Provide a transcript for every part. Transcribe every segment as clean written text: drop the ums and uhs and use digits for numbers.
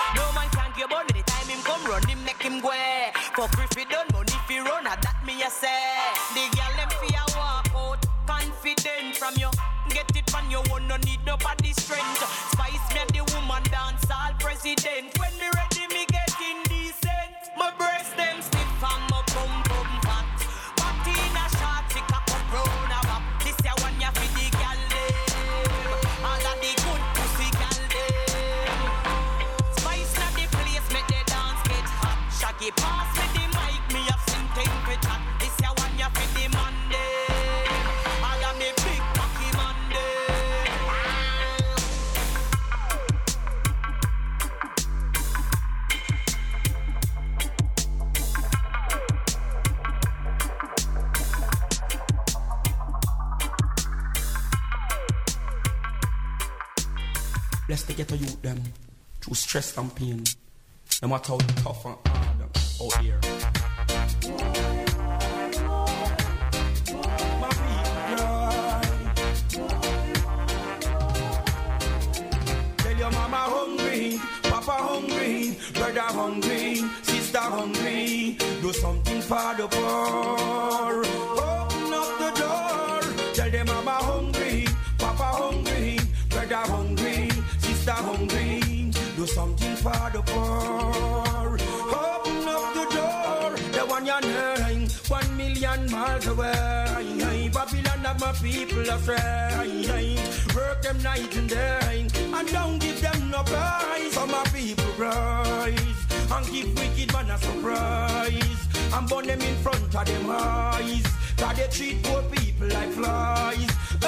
No man can give money the time him come run him make him go. For free fi done money fi run that me a say. The girl them fi a walk out confident from you. Get it from your own, no need nobody strength. Spice me and the woman dance all president. When me ready me get indecent. My breast them stiff and my bum bum fat. Party in a short, tick up round a map. This ya one ya fi the gal dem. All of the good pussy gal dem. Spice na the place make the dance get hot. Shaggy pass me the mic, me have something for chat. This ya one ya fi the man dem. All of me big cocky man dem. Bless the ghetto youth them through stress and pain. No matter how tough and hard out here. My people tell your mama hungry, papa hungry, brother hungry, sister hungry. Do something for the poor. Open up the door. Tell them mama hungry, papa hungry, brother hungry, sister hungry. Do something for the poor. Open up the door. The one you're knowing, 1 million miles away. Babylon have my people astray. Work them night and day, and don't give them no prize. So my people rise and give wicked man a surprise, and burn them in front of them eyes. Cause they treat poor people like flies.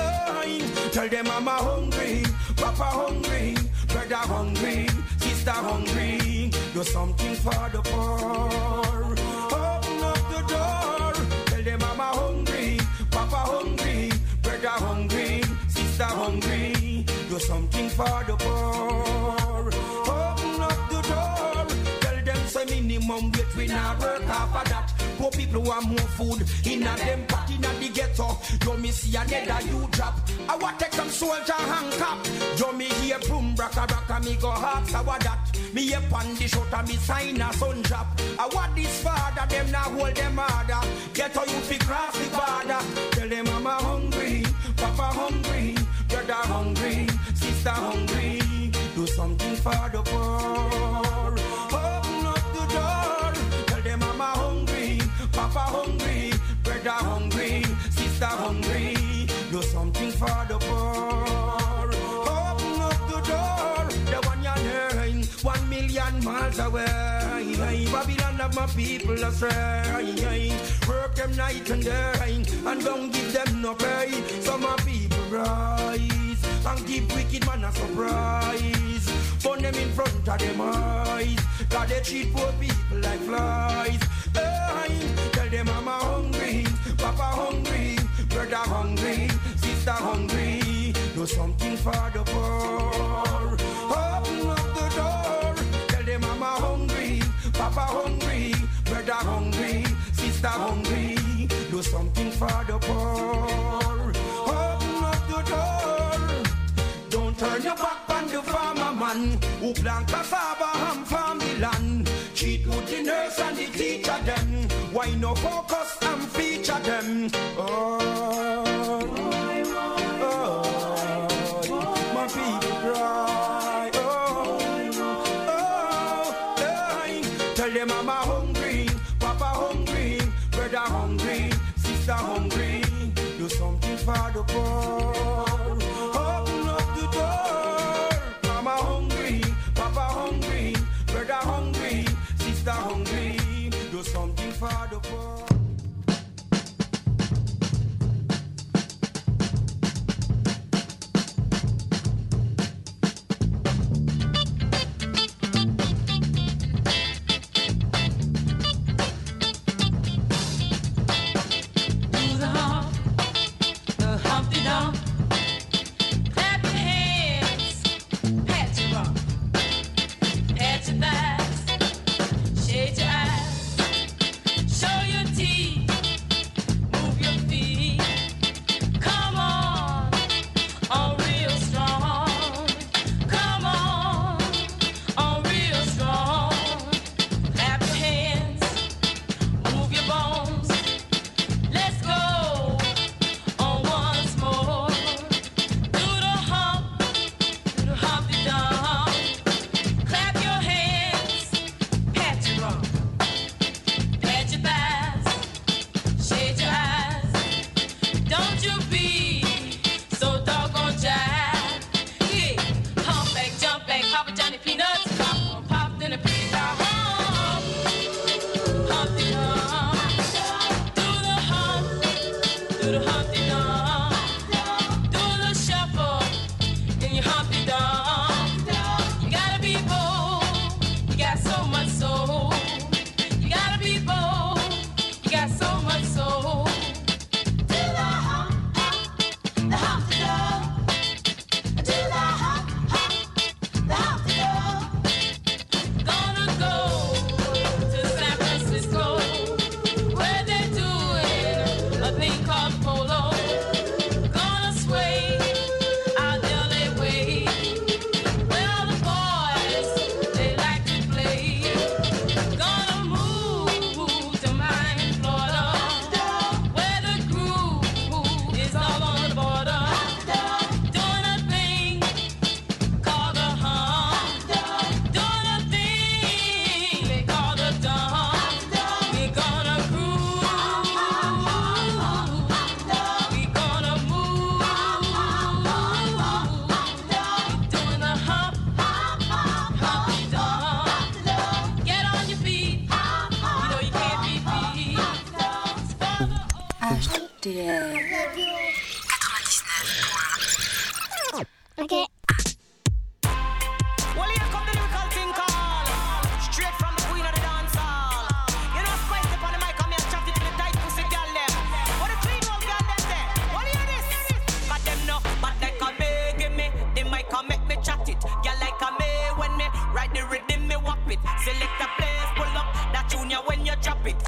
Tell them I'm hungry, papa hungry, brother hungry, sister hungry. Do something for the poor. Open up the door. Tell them I'm hungry, papa hungry, brother hungry, sister hungry. Do something for the poor. Open up the door. Tell them say minimum wage we not work half of that. Poor people want more food in a them party in the ghetto. You me see another you drop. I want take some soldier hand cap. You me hear boom braka braka me go hard. So what that? Me hear pan the shot and me sign a sun drop. I want this father them now hold them harder. Ghetto you fi cross the border. Tell them I'm hungry, papa hungry, brother hungry, sister hungry. Do something for the poor. Open up the door. Tell them I'm hungry, papa hungry, brother hungry, sister hungry. Do something for the poor. Open up the door. The one you're hearing, 1 million miles away. Babylon have my people astray. Work them night and day, and don't give them no pay. So my people rise and give wicked man a surprise. Burn them in front of them eyes. Cause they treat poor people like flies. Tell them I'm hungry, papa hungry, brother hungry, sister hungry. Do something for the poor. Open up the door. Tell them I'm hungry, papa hungry, brother hungry, sister hungry. Do something for the poor. Open up the door. Don't turn your back on the farmer man who plant cassava and farm the land. Cheat with the nurse and the teacher them. Why no focus and feature them? My people cry. Tell them I'm hungry, papa hungry, brother hungry, sister hungry. Do something for the poor. Open up the door. I'm hungry, papa hungry, brother hungry, sister hungry. Do something for the poor. The Humpty Dump. HDR 99. Okay. Well, here come the lyrical thing call. Straight from the queen of the dance hall. You know, spice up on the mic, come here, chat it to the tight pussy girl them. What the clean old girl them there? What hear this? Got them no, but like a me, give me the mic, come make me chat it. Girl like a me, when me ride the rhythm, me whop it. Select a place, pull up that tune ya when you drop it.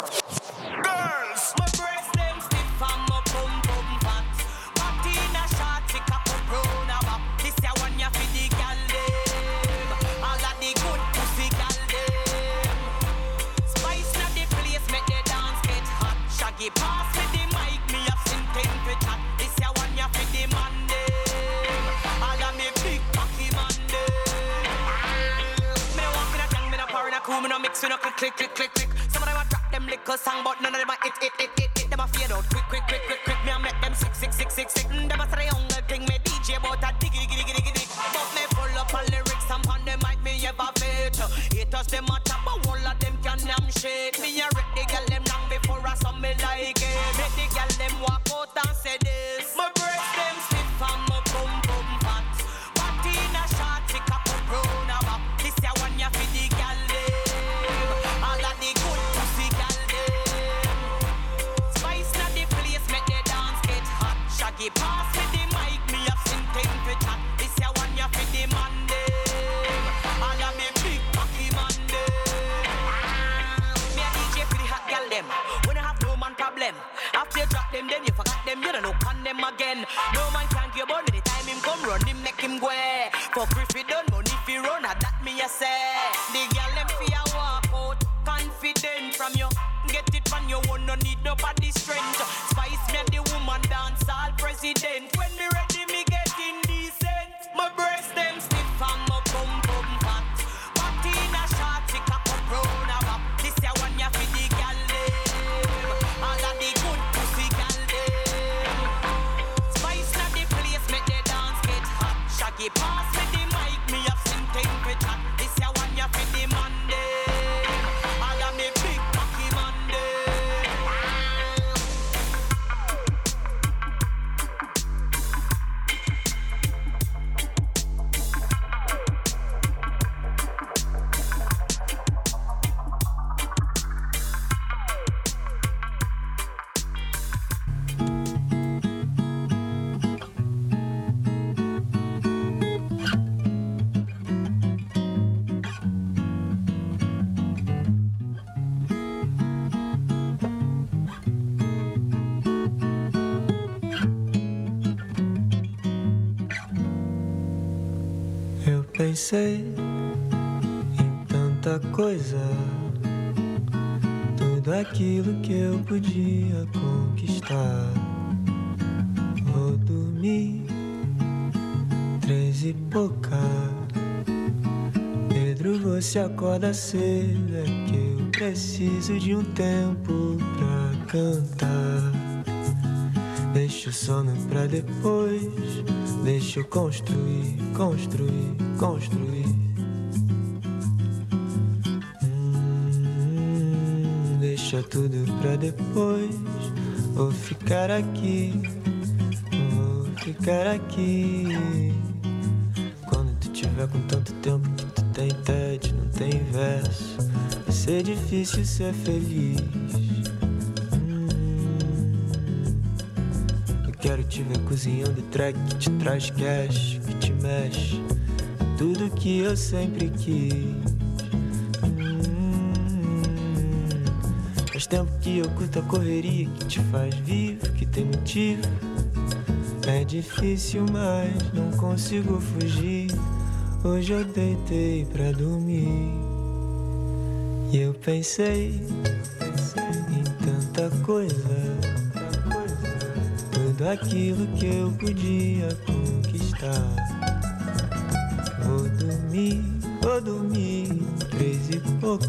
Girls, my breast them stiff and my pum pum fat. Party in a shot, tick up a brown a bop. This ya one ya fi the gal dem. All of the good pussy gal dem. Spice na the place, make the dance get hot. Shaggy pass me the mic, me have seen temperature. This ya one ya fi the man dem. All of me big cocky man dem. Me no walk in a gang, me no pour in a cool, me no mix, me no click click click click click. Some of them a drop them liquor song, but none of them a hit. Them a fade out quick. Me a make them sick. Them a say young thing, me DJ about a diggy. But me full up on lyrics, and on them mic me ever fit. Haters them a top, but all of them can damn shit. Me a rip the girl them long before I saw me like it. Make the girl them walk out and say this. My breast them stiff and my pum pum fat. Party in a shot, tick up a brown a bop. This ya one ya fi the girl dem. All of the good pussy gal dem. Spice na the place, make the dance get hot. Shaggy pass me the mic, me have seen temperature. This ya one ya fi the man dem. All of me big cocky man dem. Me a DJ for the hot gal dem. When I have no man problem. After you drop them, then you forgot them. You don't know can them again. No man can give on the time him come run him, make him go. For free fi done money fi run, a that me a say. The gal them fi a walk out confident from you. Get it from you, one no need nobody strength. Spice me and the woman dance all president. When me ready, me get indecent. My breast them stiff and my pum pum fat. Party in a shot, tick up a brown a bop. This ya one ya fi the gal dem. All of the good pussy gal dem. Spice na the place, make the dance get hot. Shaggy pass me the mic, me have seen temperature. This ya one ya fi the man dem. All of me big cocky man dem. Eu pensei em tanta coisa, tudo aquilo que eu podia conquistar. Vou dormir 3 e pouca. Pedro, você acorda cedo, é que eu preciso de um tempo pra cantar. Deixa o sono pra depois, deixa eu construir. Deixa tudo pra depois, vou ficar aqui. Quando tu tiver com tanto tempo que tu tem tédio, não tem verso, vai ser difícil ser feliz. Quero te ver cozinhando track que te traz cash, que te mexe, tudo que eu sempre quis. Faz tempo que eu curto a correria que te faz vivo, que tem motivo. É difícil, mas não consigo fugir. Hoje eu deitei pra dormir e eu pensei em tanta coisa. Tudo aquilo que eu podia conquistar. Vou dormir 3 e pouca.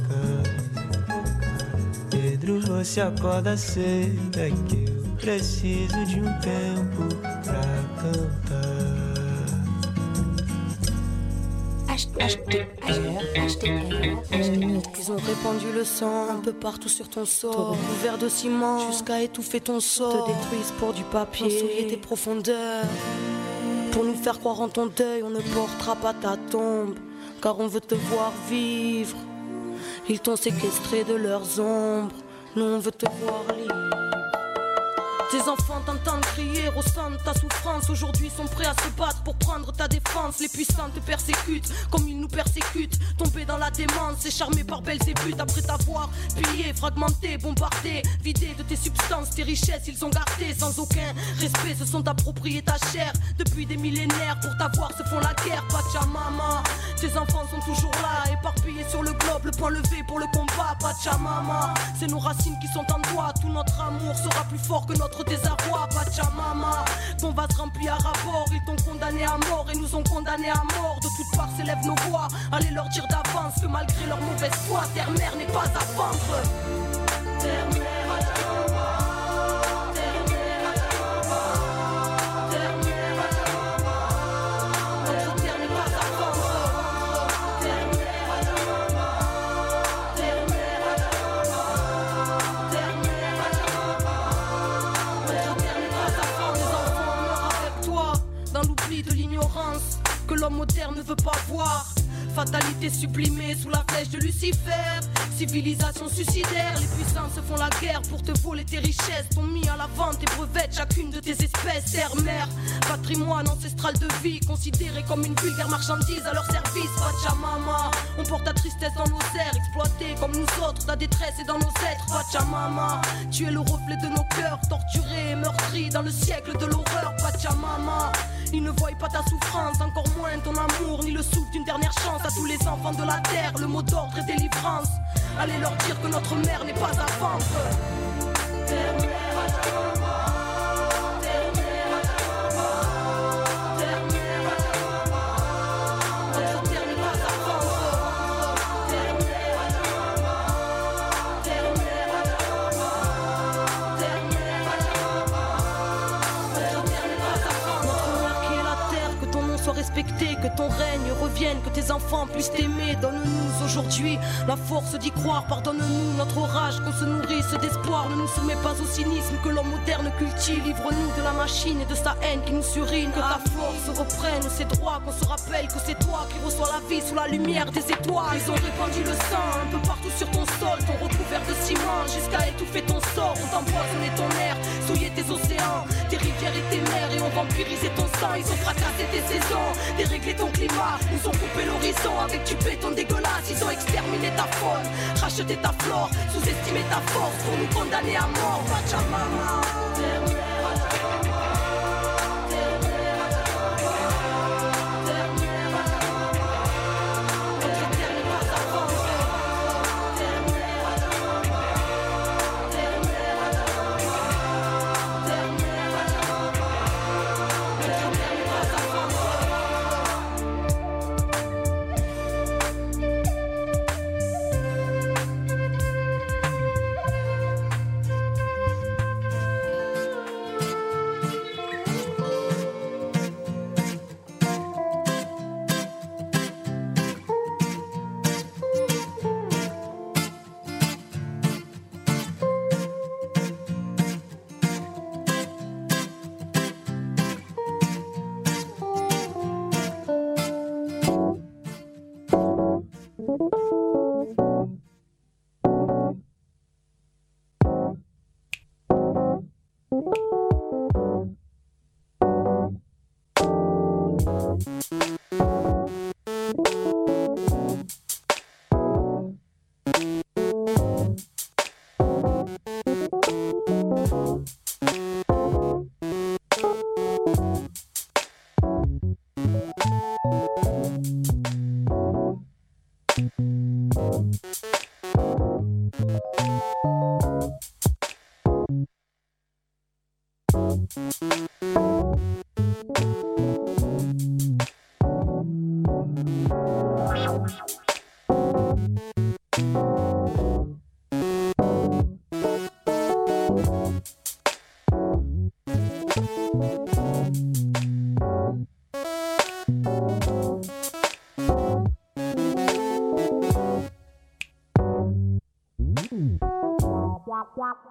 Pedro, você acorda cedo, é que eu preciso de um tempo pra cantar. Ils ont répandu le sang un peu partout sur ton sort, couvert de ciment jusqu'à étouffer ton sort. Te détruisent pour du papier, souiller tes profondeurs. Pour nous faire croire en ton deuil, on ne portera pas ta tombe, car on veut te voir vivre. Ils t'ont séquestré de leurs ombres, nous on veut te voir libre. Tes enfants t'entendent crier, ressentent ta souffrance. Aujourd'hui sont prêts à se battre pour prendre ta défense. Les puissants te persécutent comme ils nous persécutent. Tombés dans la démence et charmés par Belzébuth. Après t'avoir pillé, fragmenté, bombardé, vidé de tes substances, tes richesses ils ont gardé sans aucun respect, se sont appropriés ta chair. Depuis des millénaires pour t'avoir se font la guerre. Pachamama, tes enfants sont toujours là, éparpillés sur le globe, le point levé pour le combat. Pachamama, c'est nos racines qui sont en toi. Tout notre amour sera plus fort que notre désarroi. Pachamama, ton vase rempli à rapport. Ils t'ont condamné à mort et nous ont condamnés à mort. De toutes parts s'élèvent nos voix, allez leur dire d'avance que malgré leur mauvaise foi, terre-mère n'est pas à vendre. Terre-mère à que l'homme moderne ne veut pas voir. Fatalité sublimée sous la flèche de Lucifer. Civilisation suicidaire, les puissants se font la guerre pour te voler tes richesses. T'ont mis à la vente tes brevets de chacune de tes espèces. Terre-mère, patrimoine ancestral de vie, considéré comme une vulgaire marchandise à leur service. Pachamama, on porte ta tristesse dans nos airs, exploité comme nous autres, ta détresse est dans nos êtres. Pachamama, tu es le reflet de nos cœurs, torturés et meurtris dans le siècle de l'horreur. Pachamama, ils ne voient pas ta souffrance, encore moins ton amour, ni le souffle d'une dernière chance à tous les enfants de la terre. Le mot d'ordre est délivrance. Allez leur dire que notre mère n'est pas à vendre. Terre-mère à respecter, que ton règne revienne, que tes enfants puissent t'aimer. Donne-nous aujourd'hui la force d'y croire, pardonne-nous notre rage, qu'on se nourrisse d'espoir. Ne nous soumets pas au cynisme que l'homme moderne cultive. Livre-nous de la machine et de sa haine qui nous surine. Que ta force reprenne ses droits, qu'on se rappelle que c'est toi qui reçois la vie sous la lumière des étoiles. Ils ont répandu le sang un peu partout sur ton sol, t'ont recouvert de ciment jusqu'à étouffer ton sort. On t'empoisonné ton air, souillé tes océans, tes rivières et tes mers, et ont vampirisé ton sang. Ils ont fracassé tes saisons, dérégler ton climat, nous ont coupé l'horizon avec du béton dégueulasse. Ils ont exterminé ta faune, racheté ta flore, sous-estimé ta force pour nous condamner à mort. Pachamama,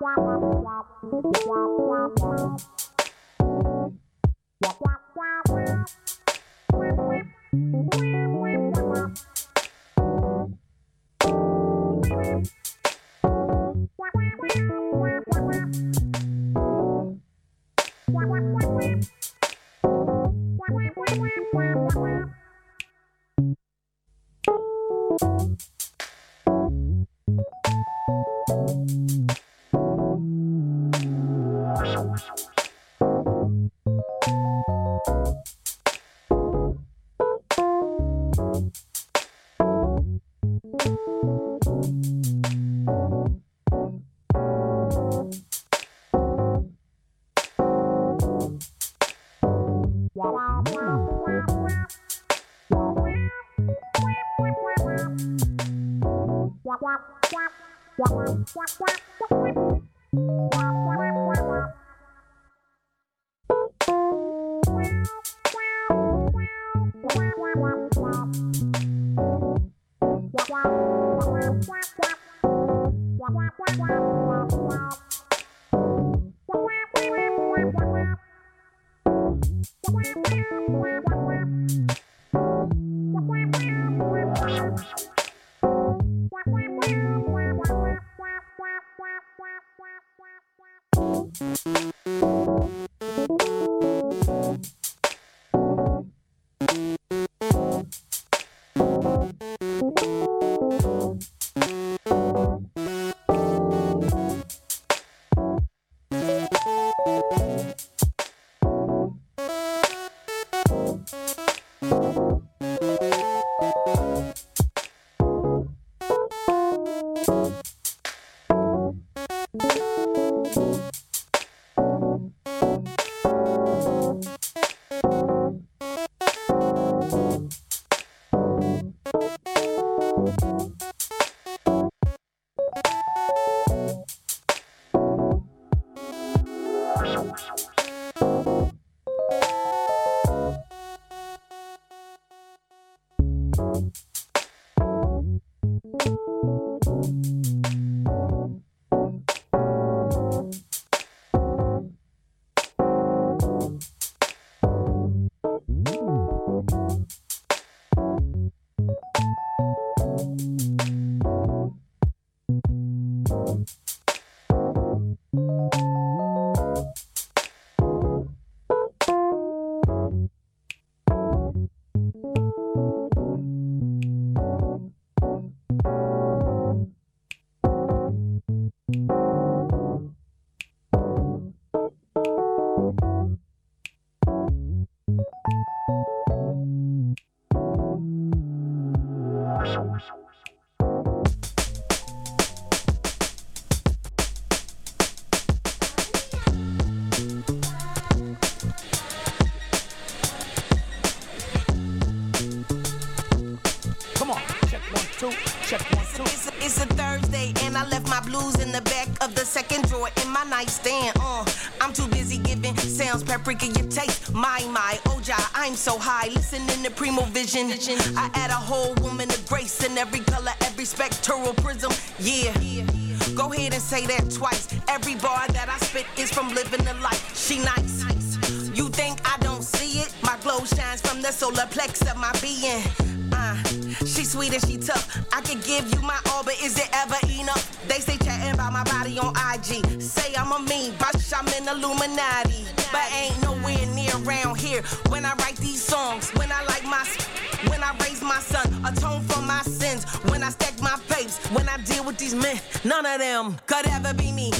It's a Thursday and I left my blues in the back of the second drawer in my nightstand. I'm too busy giving sounds paprika your taste. My, Oja, I'm so high. Listening to Primo Vision. I add a whole woman of grace in every color, every spectral prism. Yeah. Go ahead and say that twice. Every bar that I spit is from living the life. She nice. You think I don't see it? My glow shines from the solar plex of my being. She sweet and she tough. I could give you my all, but is it ever enough? They say chatting about my body on IG. Say I'm a mean bitch, I'm in Illuminati. But ain't nowhere near around here. When I write these songs, when I raise my son, atone for my sins. When I stack my papes, when I deal with these men, none of them could ever be me.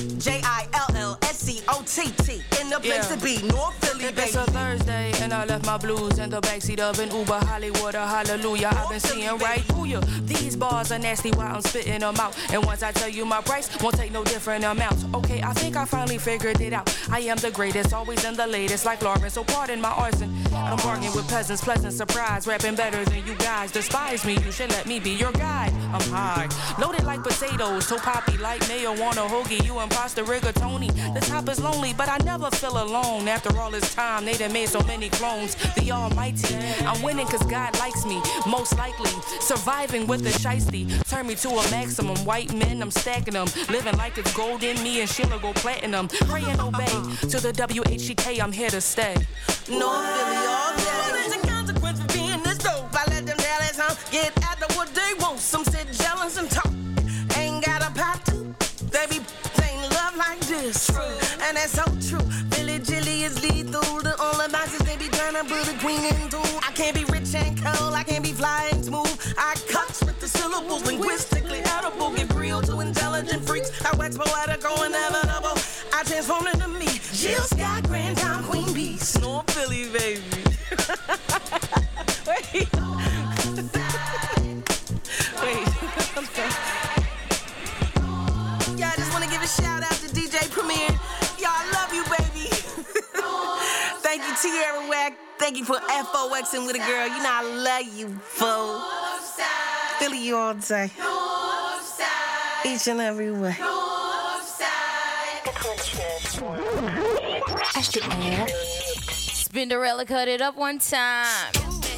JILLSCOTT in the place to be, North Philly, baby. It's a Thursday and I left my blues in the backseat of an Uber, Hollywood, or hallelujah. I've been seeing right through you. These bars are nasty while I'm spitting them out. And once I tell you my price, won't take no different amounts. Okay, I think I finally figured it out. I am the greatest, always in the latest, like Lawrence. So pardon my arson. I'm bargaining with peasants, pleasant surprise, rapping better than you guys. Despise me, you should let me be your guide. I'm high, loaded like potatoes, so poppy like mayo on a hoagie. You imposter rigatoni. The top is lonely, but I never feel alone. After all this time, they done made so many clones, the almighty. I'm winning cause God likes me, most likely. Surviving with the shiesty, turn me to a maximum. White men, I'm stacking them. Living like it's gold in me and Sheila go platinum. Pray and obey, to the WHCK, I'm here to stay. North Philly all day. There's a consequence for being this dope. I let them Dallas get after what they want. Some sit jealous and talk. Ain't got a pop to. They be playing love like this. And that's so true. Billy Jilly is lethal. The only boxes they be trying to put a queen into. I can't be rich and cold. I can't be fly and smooth. I cuts with the syllables linguistically edible. Get real to intelligent freaks. I wax poetical and inevitable. I transform into me. Jill Scott, Grand Time, Queen Beast. North Philly, baby. Wait. Wait. Yeah, I just want to give a shout out to DJ Premier. Y'all, I love you, baby. Thank you, Tierra Wack. Thank you for FOXing with a girl. You know I love you, fool. Philly you all day. Each and every way. Spinderella, cut it up one time.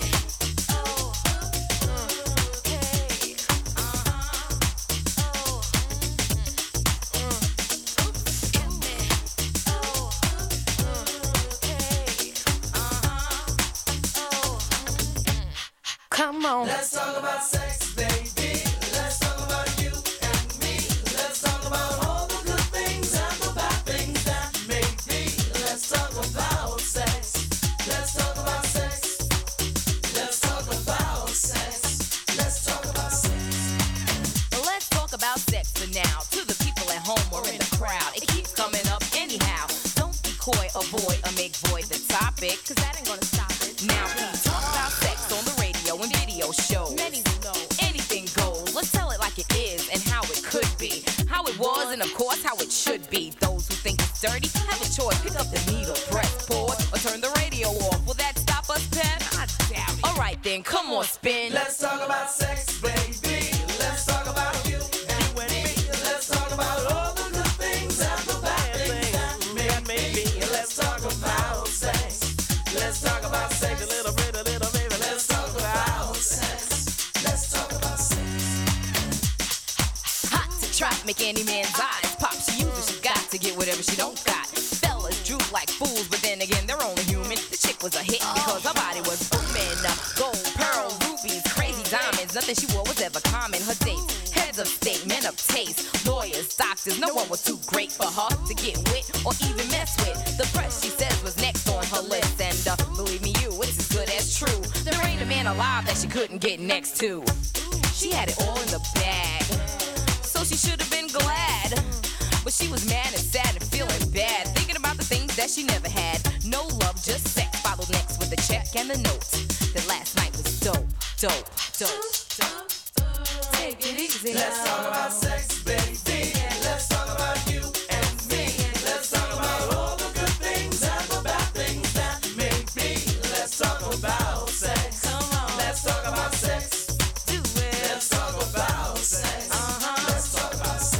Come on. Let's talk about sex, baby. Let's talk about you and me. Let's talk about all the good things and the bad things that make me. Let's talk about sex. Let's talk about sex. Let's talk about sex. Let's talk about sex. Well, let's talk about sex for now. To the people at home or in the crowd, it keeps coming up anyhow. Don't be coy, avoid, or make void the topic, cause that ain't gonna stop it. Now please talk about sex on the radio and video shows. Many will know anything goes. Let's tell it like it is and how it could be, how it was, and of course how it should be. Those who think it's dirty have a choice. Pick up the needle, press pause, or turn the radio off. Will that stop us, Pep? I doubt it. All right then, come on, spin. Let's talk about sex, baby. Let's talk about you and me. Let's talk about all the good things and the bad things that make me. Let's talk about sex. Let's talk about sex a little bit, baby. Let's talk about sex. Let's talk about sex. Hot to trap, make any man's eyes pop. She uses, she got to get whatever she don't got. Fellas droop like fools, but then again, they're only human. The chick was a hit because her body was booming. Gold, pearl, rubies, crazy diamonds. Nothing she wore was ever common. Her dates, heads of state, men of taste, lawyers, doctors. No one was too great for her to get with or even mess with. The press, she says, was next on her list. And believe me, it's as good as true. There ain't a man alive that she couldn't get next to. She had it all in the bag, so she should have been glad. But she was mad and sad and feeling bad, thinking about the things that she never had. No love, just sex. Followed next with the check and the note. That last night was dope, dope, dope, dope. Take it easy. Let's talk about sex, baby. Let's talk about you and me. Let's talk about all the good things and the bad things that make me. Let's talk about sex. Come on. Let's talk about sex. Do it. Let's talk about sex. Let's talk about sex.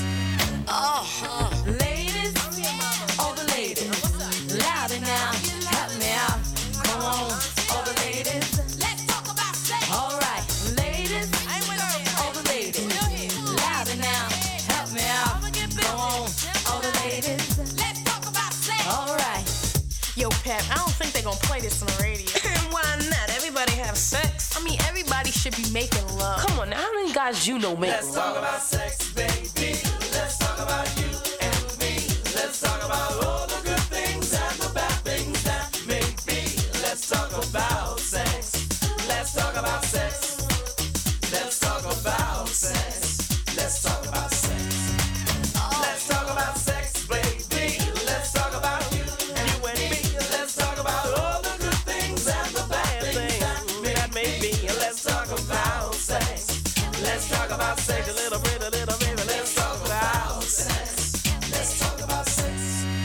Ladies, all the ladies, louder now, help me out. Come on, all the ladies, let's talk about sex. All right, ladies, all the ladies, louder now, help me out. Come on, all the ladies, let's talk about sex. All right. Yo, Pep, I don't think they're gonna play this on the radio. And why not? Everybody have sex. I mean, everybody should be making love. Come on now, how many guys you know make Let's love? talk about sex, baby. Let's talk about you and me. Let's talk about all the good things and the bad things that make me. Let's talk about sex. Let's talk about sex. Let's talk about sex. Let's talk about sex. Let's talk about sex, baby. Let's talk about you and me. Let's talk about all the good things and the bad things that make me. Let's talk about sex. Let's talk about sex a little bit, baby. Let's talk about sex. Let's talk about sex.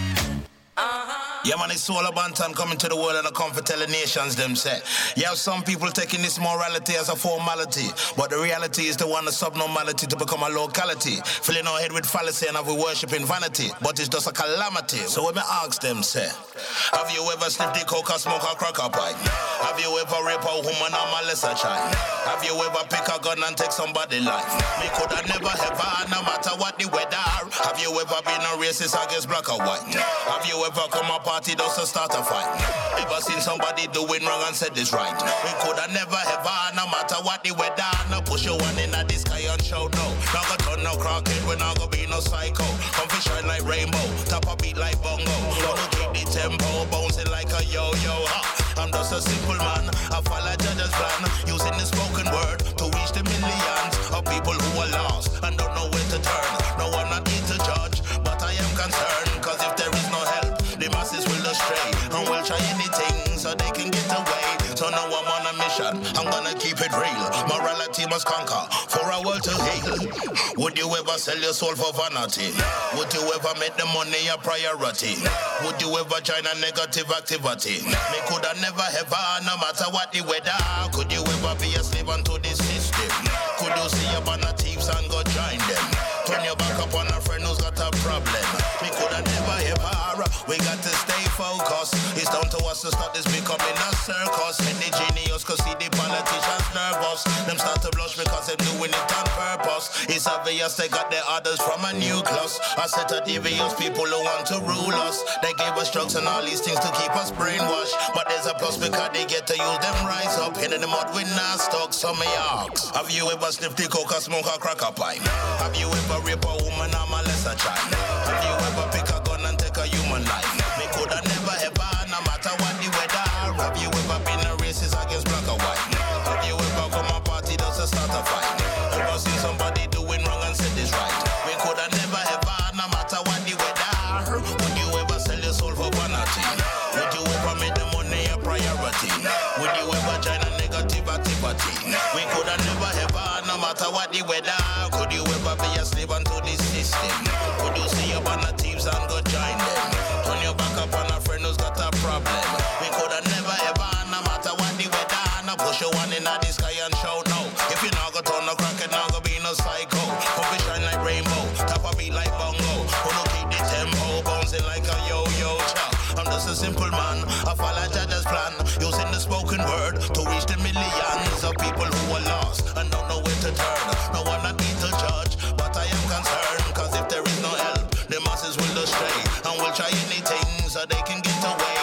Yeah, man, it's Solar Bantan coming to the world and I come for telling nations them say. You have some people taking this morality as a formality, but the reality is the one of subnormality to become a locality. Filling our head with fallacy and have we worshipping vanity, but it's just a calamity. So when me ask them say, have you ever sniffed the coke or smoke a crack a pipe? Have you ever rape a woman or molest a child? Have you ever pick a gun and take somebody's life? Me coulda never ever, no matter what the weather. Have you ever been a racist against black or white? Have you ever come a party just to start a fight? Ever seen somebody doing wrong and said this right? We coulda never ever, no matter what the weather. No push your one in the sky and shout no. Not gonna turn no crackhead, we not gonna be no psycho. Come fish shine like rainbow, top a beat like bongo. Wanna keep the tempo, bouncing like a yo-yo. I'm just a simple man, I follow judge's plan, using the spoken word to reach the millions of people who are lost and don't know where to turn. No one not need to judge, but I am concerned, cause if there is no help, the masses will astray and will try anything so they can get away. So now I'm on a mission, I'm gonna keep it real. Morality must conquer for our world to heal. Would you ever sell your soul for vanity? Would you ever make the money a priority? Would you ever join a negative activity? Me coulda never ever, no matter what the weather. Could you ever be a slave unto this system? Could you see up on the thieves and go join them? Turn your back up on a friend who's got a problem. Me coulda never ever, we got to stay focused. It's down to us to stop this becoming a circus. And the genius could see the politicians nervous. Them start to blush because they're doing it on purpose. It's obvious they got their orders from a nucleus. A set of devious people who want to rule us. They gave us drugs and all these things to keep us brainwashed. But there's a plus because they get to use them rise up. Head in the mud with not stuck, so me ask. Have you ever sniffed the coke or smoke a crack a pipe? Have you ever rape a woman or molest a child? Have you ever pick a gun and take a human life? Me coulda never ever, no matter what the weather. Have you ever been a racist against black or white? Have you ever come a party just to start a fight? Ever seen somebody doing wrong and said this right? We coulda never ever, no matter what the weather. Would you ever sell your soul for vanity? Would you ever make the money a priority? Would you ever join a negative activity? We coulda never ever, no matter what the weather. Could you ever be a slave unto this system? Could you see up on the thieves and go join them? Turn your back up on a friend who's got a problem. We coulda never ever, no matter what the weather. No push your one in the sky and shout no. If you not go turn no crack, it not go be no psycho. Come be shine like rainbow, top a beat like bongo. Who no keep the tempo, bouncing like a yo-yo chop. I'm just a simple man, I follow judge's plan, using the spoken word to reach the millions of people who are lost and don't know where to turn. No one not need to judge, but I am concerned, cause if there is no help, the masses will astray and will try anything so they can get away.